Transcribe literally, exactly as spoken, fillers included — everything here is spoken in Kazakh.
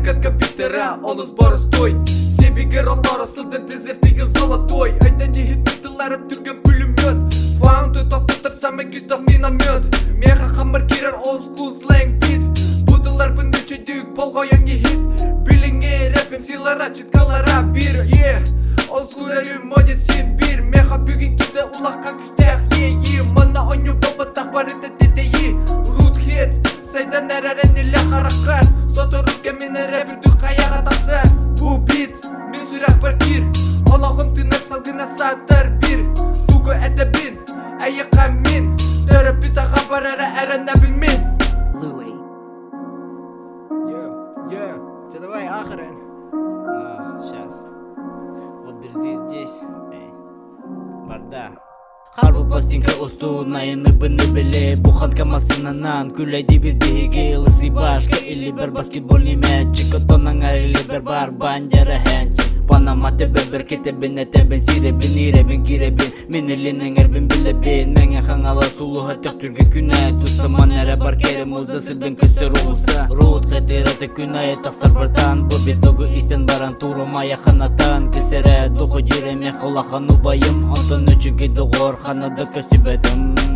Загадка Питера, он сбора стой. Себегер Аллара сылдыр дезерт деген золотой. Айда не хитмитыларып түрген пулемет. Фаунды тоқтатыр саме күстақ миномет. Меха хамыр керер old school slang beat. Будылар бүндүчө дүйк болго yangi hit. Билиңе рэпем силара читкалара бир. Yeah, old school рим моде син бир. Меха бүгін киде улаққа күстәк. Yeah, yeah, мана оню баба тақбарыды дедеи. Root hit, сайдан әрәрен иле харакат. Соторукке мен рэперді қаяға тақса. Бу бит, мен сүрәк бір кир. Олағым тынық салгына сатыр бір. Тугу әдәбін, әйіқа мен. Төріп бітаға бар әрі әрі білмен. Louis. Yo, yo, что давай, ахрен? А, сейчас. Вот берзи здесь. Эй. Барда. Харбу пластинка остуунайыны быны беле. Бухан камасынанан күләйді білдігі. Лысы башка или бір баскетбольный мяч. Котонан арили бір бар бандера хэнч. Panama tebe bir ketebin etebin sirebin irebin girebin Min elinin erbin bilebin Menge hangala sulu hatık türge günay Tutsaman ere bar kerem uza sidin köster olsa Ruut khetirate günay taksar bardan Bu bir dogu isten baran turuma yakınatan Kesere dogu jirem yakulahan ubayım Ondan üçü gidiyor hanada köstübedim